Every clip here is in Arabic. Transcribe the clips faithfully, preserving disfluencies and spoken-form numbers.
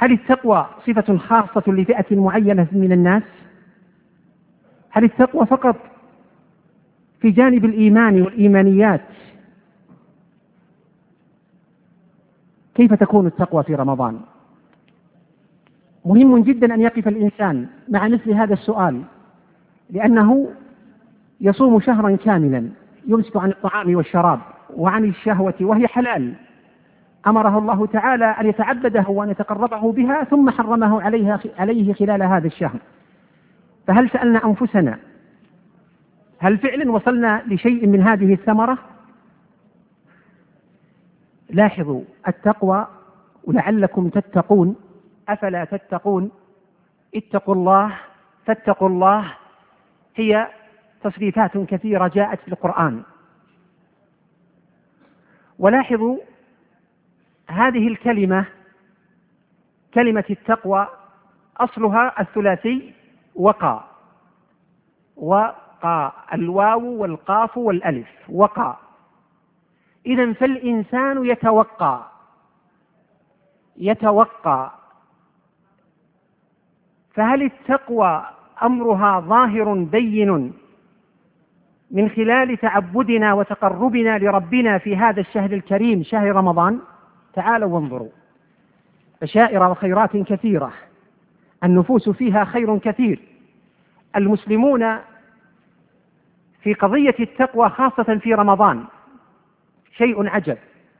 هل التقوى صفة خاصة لفئة معينة من الناس؟ هل التقوى فقط في جانب الإيمان والإيمانيات؟ كيف تكون التقوى في رمضان؟ مهم جدا أن يقف الإنسان مع مثل هذا السؤال، لأنه يصوم شهرا كاملا يمسك عن الطعام والشراب وعن الشهوة وهي حلال، أمره الله تعالى أن يتعبده وأن يتقربه بها، ثم حرمه عليها عليه خلال هذا الشهر. فهل سألنا أنفسنا هل فعلا وصلنا لشيء من هذه الثمرة؟ لاحظوا التقوى ولعلكم تتقون، أفلا تتقون، اتقوا الله فاتقوا الله، هي تصريفات كثيرة جاءت في القرآن. ولاحظوا هذه الكلمة، كلمة التقوى أصلها الثلاثي وقى، وقى الواو والقاف والألف، وقى. إذن فالإنسان يتوقى يتوقى فهل التقوى أمرها ظاهر بين من خلال تعبدنا وتقربنا لربنا في هذا الشهر الكريم شهر رمضان؟ تعالوا وانظروا، بشائر وخيرات كثيرة، النفوس فيها خير كثير. المسلمون في قضية التقوى خاصة في رمضان شيء عجب.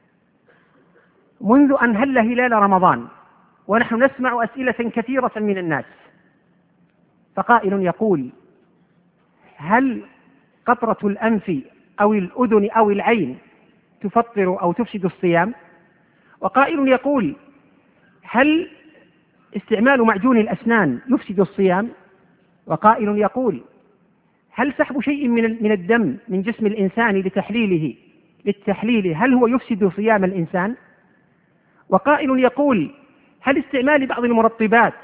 منذ أن هل هلال رمضان ونحن نسمع أسئلة كثيرة من الناس، فقائل يقول: هل قطرة الأنف أو الأذن أو العين تفطر أو تفسد الصيام؟ وقائل يقول: هل استعمال معجون الأسنان يفسد الصيام؟ وقائل يقول: هل سحب شيء من من الدم من جسم الإنسان لتحليله للتحليل هل هو يفسد صيام الإنسان؟ وقائل يقول: هل استعمال بعض المرطبات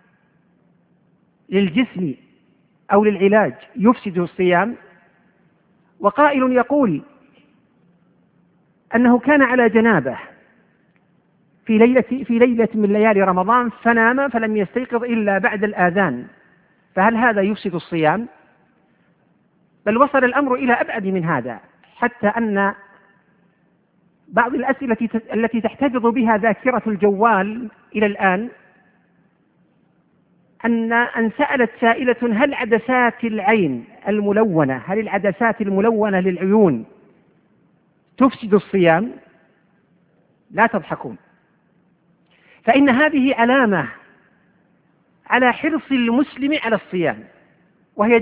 للجسم أو للعلاج يفسد الصيام؟ وقائل يقول أنه كان على جنابه في ليلة في ليلة من ليالي رمضان فنام فلم يستيقظ إلا بعد الآذان، فهل هذا يفسد الصيام؟ بل وصل الأمر إلى أبعد من هذا، حتى أن بعض الأسئلة التي تحتفظ بها ذاكرة الجوال إلى الآن أن أن سألت سائلة: هل عدسات العين الملونة هل العدسات الملونة للعيون تفسد الصيام؟ لا تضحكون، فإن هذه علامة على حرص المسلم على الصيام، وهي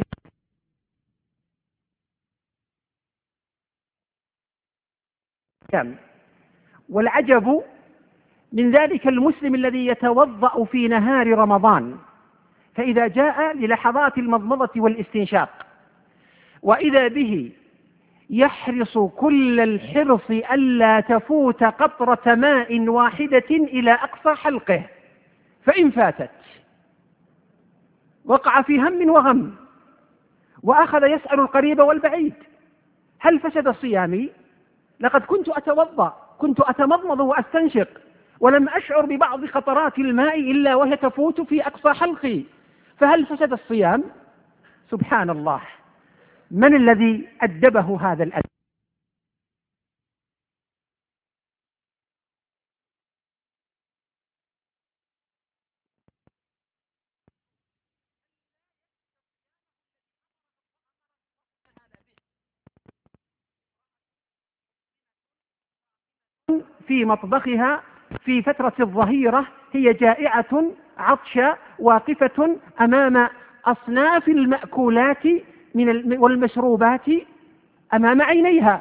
والعجب من ذلك المسلم الذي يتوضأ في نهار رمضان، فإذا جاء للحظات المضمضة والاستنشاق وإذا به يحرص كل الحرص ألا تفوت قطرة ماء واحدة إلى أقصى حلقه، فإن فاتت وقع في هم وغم، وأخذ يسأل القريب والبعيد: هل فسد صيامي؟ لقد كنت أتوضأ، كنت أتمضمض وأستنشق ولم أشعر ببعض قطرات الماء إلا وهي تفوت في أقصى حلقي، فهل فسد الصيام؟ سبحان الله، من الذي أدبه هذا الأدب؟ في مطبخها في فترة الظهيرة هي جائعة عطشة واقفة أمام أصناف المأكولات من والمشروبات أمام عينيها.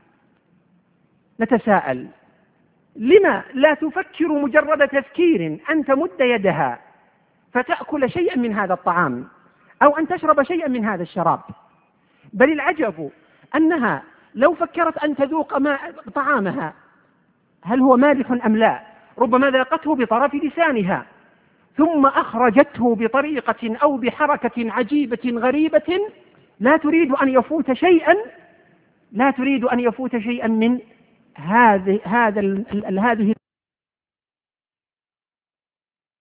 نتساءل: لما لا تفكر مجرد تفكير أن تمد يدها فتأكل شيئا من هذا الطعام أو أن تشرب شيئا من هذا الشراب؟ بل العجب أنها لو فكرت أن تذوق ماء طعامها هل هو مالح أم لا، ربما ذاقته بطرف لسانها ثم أخرجته بطريقة أو بحركة عجيبة غريبة لا تريد أن يفوت شيئا لا تريد أن يفوت شيئا من هذه هذا هذه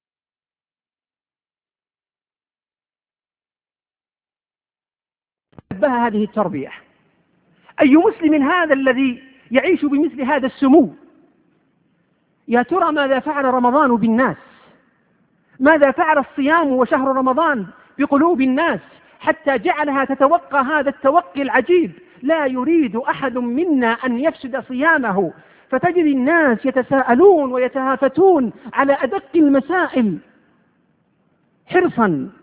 ربها هذه التربية؟ أي مسلم هذا الذي يعيش بمثل هذا السمو؟ يا ترى ماذا فعل رمضان بالناس؟ ماذا فعل الصيام وشهر رمضان بقلوب الناس حتى جعلها تتوقى هذا التوقي العجيب؟ لا يريد أحد منا أن يفسد صيامه، فتجد الناس يتساءلون ويتهافتون على أدق المسائل حرصا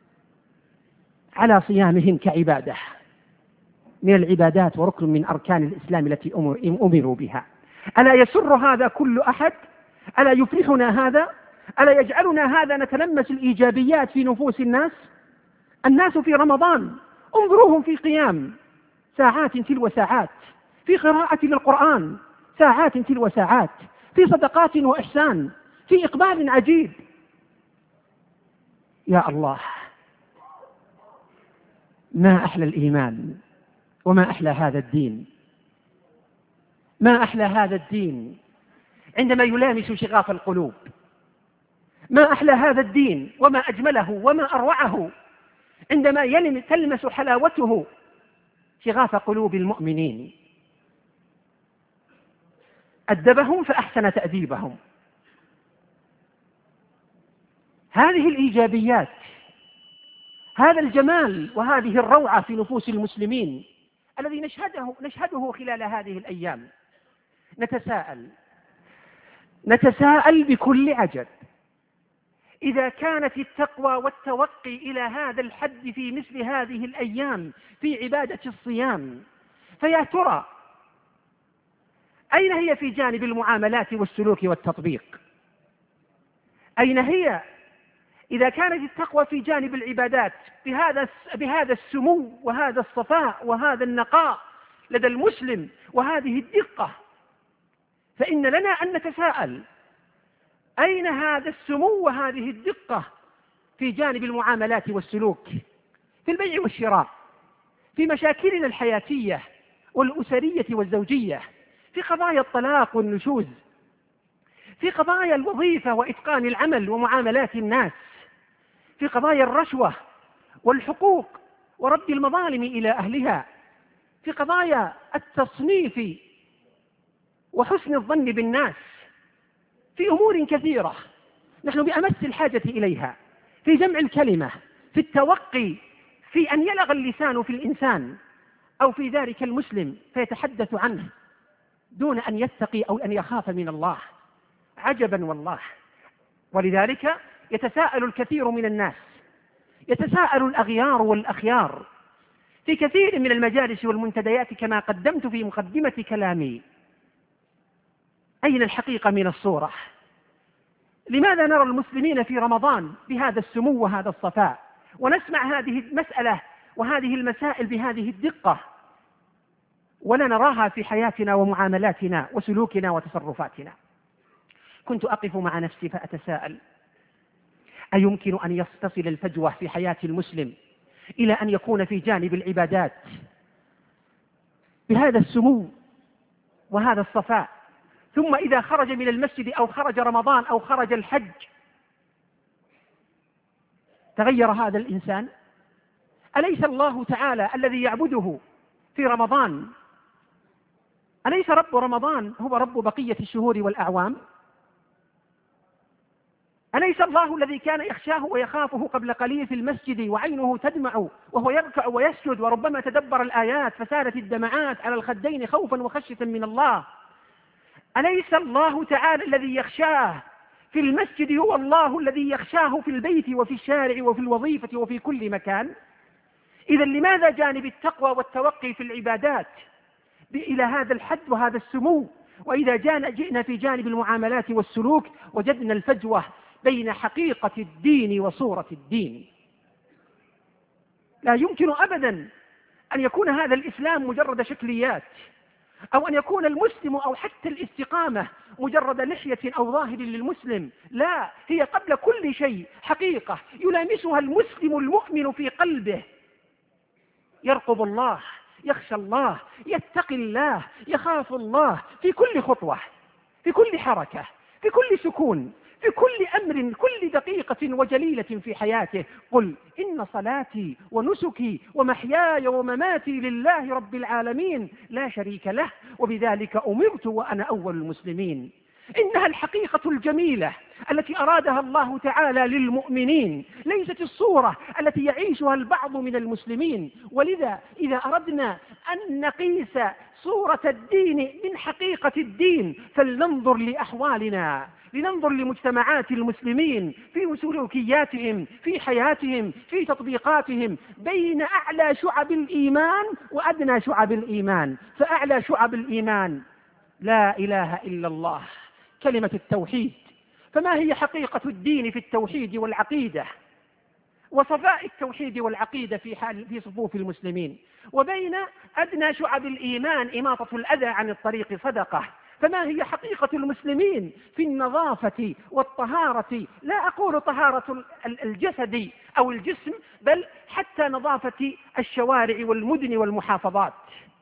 على صيامهم كعبادة من العبادات وركن من أركان الإسلام التي أمروا بها. ألا يسر هذا كل أحد؟ ألا يفرحنا هذا؟ ألا يجعلنا هذا نتلمس الإيجابيات في نفوس الناس؟ الناس في رمضان انظروهم في قيام ساعات تلو ساعات، في قراءة للقرآن ساعات تلو ساعات، في صدقات وإحسان، في إقبال عجيب. يا الله، ما أحلى الإيمان وما أحلى هذا الدين، ما أحلى هذا الدين عندما يلامس شغاف القلوب، ما أحلى هذا الدين وما أجمله وما أروعه عندما تلمس حلاوته شغاف قلوب المؤمنين. أدبهم فأحسن تأديبهم. هذه الإيجابيات، هذا الجمال وهذه الروعة في نفوس المسلمين الذي نشهده, نشهده خلال هذه الأيام. نتساءل نتساءل بكل عجب، إذا كانت التقوى والتوقي إلى هذا الحد في مثل هذه الأيام في عبادة الصيام، فيا ترى أين هي في جانب المعاملات والسلوك والتطبيق؟ أين هي إذا كانت التقوى في جانب العبادات بهذا بهذا السمو وهذا الصفاء وهذا النقاء لدى المسلم وهذه الدقة؟ فإن لنا أن نتساءل، أين هذا السمو وهذه الدقة في جانب المعاملات والسلوك، في البيع والشراء، في مشاكلنا الحياتية والأسرية والزوجية، في قضايا الطلاق والنشوز، في قضايا الوظيفة وإتقان العمل ومعاملات الناس، في قضايا الرشوة والحقوق ورد المظالم إلى أهلها، في قضايا التصنيف وحسن الظن بالناس، في أمور كثيرة نحن بأمس الحاجة إليها، في جمع الكلمة، في التوقي، في أن يلغ اللسان في الإنسان أو في ذلك المسلم فيتحدث عنه دون أن يتقي أو أن يخاف من الله. عجبا والله. ولذلك يتساءل الكثير من الناس، يتساءل الأغيار والأخيار في كثير من المجالس والمنتديات كما قدمت في مقدمة كلامي: أين الحقيقة من الصورة؟ لماذا نرى المسلمين في رمضان بهذا السمو وهذا الصفاء، ونسمع هذه المسألة وهذه المسائل بهذه الدقة، ولا نراها في حياتنا ومعاملاتنا وسلوكنا وتصرفاتنا؟ كنت أقف مع نفسي فأتساءل: أيمكن أن يتصل الفجوة في حياة المسلم إلى أن يكون في جانب العبادات بهذا السمو وهذا الصفاء، ثم إذا خرج من المسجد أو خرج رمضان أو خرج الحج تغير هذا الإنسان؟ أليس الله تعالى الذي يعبده في رمضان، أليس رب رمضان هو رب بقية الشهور والأعوام؟ أليس الله الذي كان يخشاه ويخافه قبل قليل في المسجد وعينه تدمع وهو يركع ويسجد وربما تدبر الآيات فسالت الدمعات على الخدين خوفا وخشية من الله؟ أليس الله تعالى الذي يخشاه في المسجد هو الله الذي يخشاه في البيت وفي الشارع وفي الوظيفة وفي كل مكان؟ إذا لماذا جانب التقوى والتوقي في العبادات إلى هذا الحد وهذا السمو، وإذا جئنا في جانب المعاملات والسلوك وجدنا الفجوة بين حقيقة الدين وصورة الدين؟ لا يمكن أبدا أن يكون هذا الإسلام مجرد شكليات، أو أن يكون المسلم أو حتى الاستقامة مجرد لحية أو ظاهر للمسلم. لا، هي قبل كل شيء حقيقة يلامسها المسلم المؤمن في قلبه، يرقب الله، يخشى الله، يتقي الله، يخاف الله في كل خطوة، في كل حركة، في كل سكون، في كل أمر، كل دقيقة وجليلة في حياته. قل إن صلاتي ونسكي ومحياي ومماتي لله رب العالمين لا شريك له وبذلك أمرت وأنا أول المسلمين. إنها الحقيقة الجميلة التي أرادها الله تعالى للمؤمنين، ليست الصورة التي يعيشها البعض من المسلمين. ولذا إذا أردنا أن نقيس صورة الدين من حقيقة الدين فلننظر لأحوالنا، لننظر لمجتمعات المسلمين في سلوكياتهم، في حياتهم، في تطبيقاتهم، بين أعلى شعب الإيمان وأدنى شعب الإيمان. فأعلى شعب الإيمان لا إله إلا الله، كلمة التوحيد. فما هي حقيقة الدين في التوحيد والعقيدة وصفاء التوحيد والعقيدة في حال في صفوف المسلمين؟ وبين أدنى شعب الإيمان إماطة الأذى عن الطريق صدقة. فما هي حقيقة المسلمين في النظافة والطهارة؟ لا أقول طهارة الجسد أو الجسم، بل حتى نظافة الشوارع والمدن والمحافظات.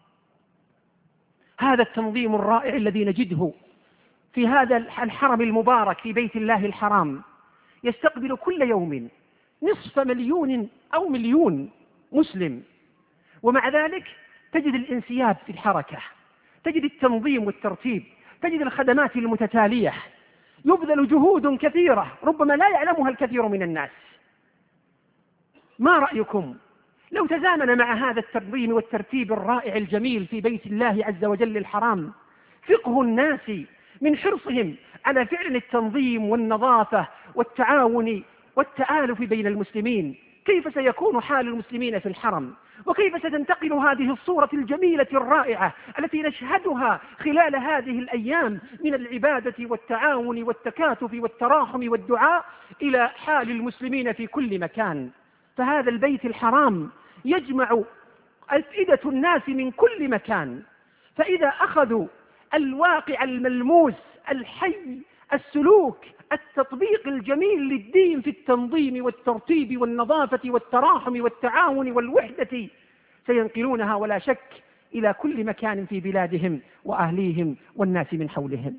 هذا التنظيم الرائع الذي نجده في هذا الحرم المبارك في بيت الله الحرام يستقبل كل يوم نصف مليون أو مليون مسلم، ومع ذلك تجد الانسياب في الحركة، تجد التنظيم والترتيب، تجد الخدمات المتتالية، يبذل جهود كثيرة ربما لا يعلمها الكثير من الناس. ما رأيكم لو تزامن مع هذا التنظيم والترتيب الرائع الجميل في بيت الله عز وجل الحرام فقه الناس من حرصهم على فعل التنظيم والنظافة والتعاون والتآلف بين المسلمين؟ كيف سيكون حال المسلمين في الحرم؟ وكيف ستنتقل هذه الصورة الجميلة الرائعة التي نشهدها خلال هذه الأيام من العبادة والتعاون والتكاتف والتراحم والدعاء إلى حال المسلمين في كل مكان؟ فهذا البيت الحرام يجمع أفئدة الناس من كل مكان، فإذا أخذوا الواقع الملموس الحي، السلوك، التطبيق الجميل للدين في التنظيم والترتيب والنظافة والتراحم والتعاون والوحدة، سينقلونها ولا شك إلى كل مكان في بلادهم وأهليهم والناس من حولهم.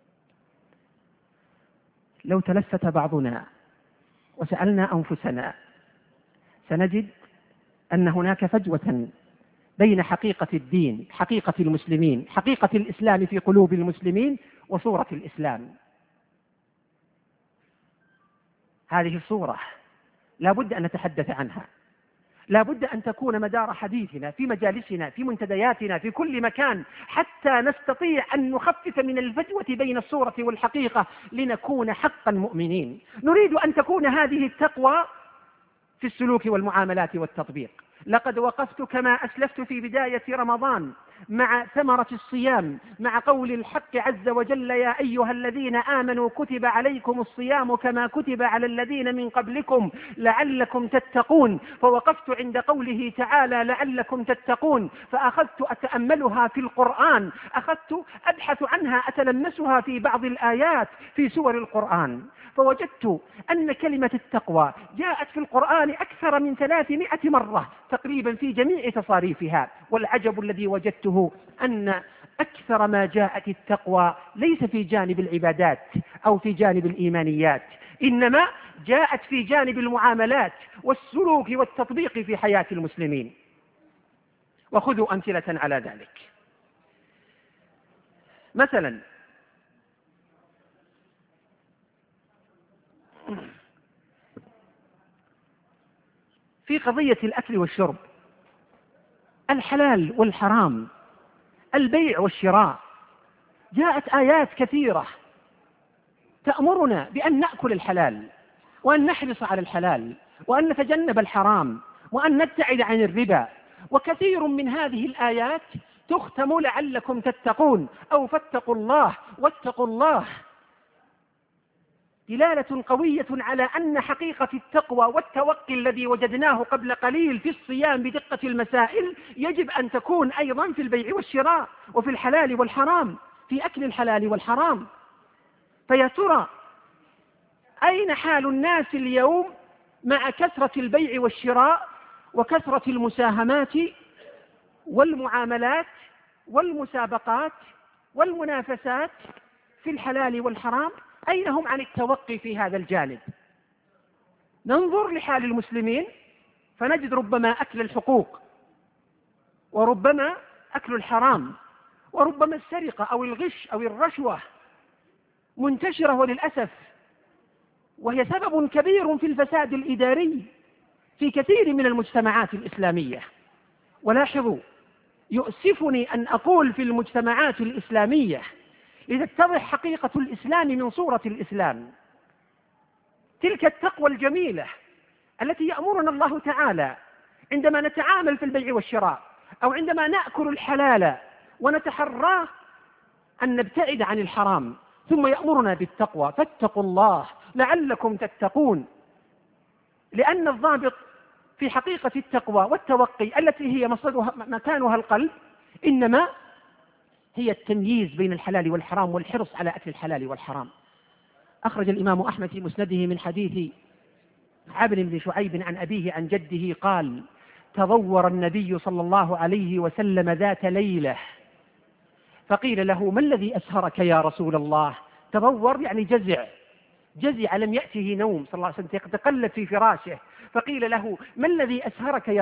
لو تلفت بعضنا وسألنا أنفسنا سنجد أن هناك فجوة بين حقيقة الدين، حقيقة المسلمين، حقيقة الإسلام في قلوب المسلمين وصورة الإسلام. هذه الصورة لا بد أن نتحدث عنها، لا بد أن تكون مدار حديثنا في مجالسنا، في منتدياتنا، في كل مكان، حتى نستطيع أن نخفف من الفجوة بين الصورة والحقيقة لنكون حقا مؤمنين. نريد أن تكون هذه التقوى في السلوك والمعاملات والتطبيق. لقد وقفت كما أسلفت في بداية رمضان مع ثمرة الصيام، مع قول الحق عز وجل: يا أيها الذين آمنوا كتب عليكم الصيام كما كتب على الذين من قبلكم لعلكم تتقون. فوقفت عند قوله تعالى لعلكم تتقون، فأخذت أتأملها في القرآن، أخذت أبحث عنها، أتلمسها في بعض الآيات في سور القرآن، فوجدت أن كلمة التقوى جاءت في القرآن أكثر من ثلاثمائة مرة تقريبا في جميع تصاريفها. والعجب الذي وجدته أن أكثر ما جاءت التقوى ليس في جانب العبادات أو في جانب الإيمانيات، إنما جاءت في جانب المعاملات والسلوك والتطبيق في حياة المسلمين. وخذوا أمثلة على ذلك. مثلا في قضية الأكل والشرب، الحلال والحرام، البيع والشراء، جاءت آيات كثيرة تأمرنا بأن نأكل الحلال وأن نحرص على الحلال وأن نتجنب الحرام وأن نبتعد عن الربا. وكثير من هذه الآيات تختم لعلكم تتقون أو فاتقوا الله واتقوا الله، دلالة قوية على أن حقيقة التقوى والتوقي الذي وجدناه قبل قليل في الصيام بدقة المسائل يجب أن تكون أيضا في البيع والشراء وفي الحلال والحرام، في أكل الحلال والحرام. فيا ترى أين حال الناس اليوم مع كثرة البيع والشراء وكثرة المساهمات والمعاملات والمسابقات والمنافسات في الحلال والحرام؟ أين هم عن التوقي في هذا الجانب؟ ننظر لحال المسلمين فنجد ربما أكل الحقوق، وربما أكل الحرام، وربما السرقة أو الغش أو الرشوة منتشرة وللأسف، وهي سبب كبير في الفساد الإداري في كثير من المجتمعات الإسلامية. ولاحظوا، يؤسفني أن أقول في المجتمعات الإسلامية لتتضح حقيقة الإسلام من صورة الإسلام. تلك التقوى الجميلة التي يأمرنا الله تعالى عندما نتعامل في البيع والشراء، أو عندما نأكل الحلال ونتحرى أن نبتعد عن الحرام، ثم يأمرنا بالتقوى، فاتقوا الله لعلكم تتقون. لأن الضابط في حقيقة التقوى والتوقي التي هي مصدرها مكانها القلب إنما هي التمييز بين الحلال والحرام والحرص على أكل الحلال والحرام. أخرج الإمام أحمد في مسنده من حديث عبد بن شعيب عن أبيه عن جده قال: تضور النبي صلى الله عليه وسلم ذات ليلة فقيل له: ما الذي أسهرك يا رسول الله؟ تضور يعني جزع، جزع لم يأته نوم صلى الله عليه وسلم، يتقلب في فراشه، فقيل له: ما الذي أسهرك يا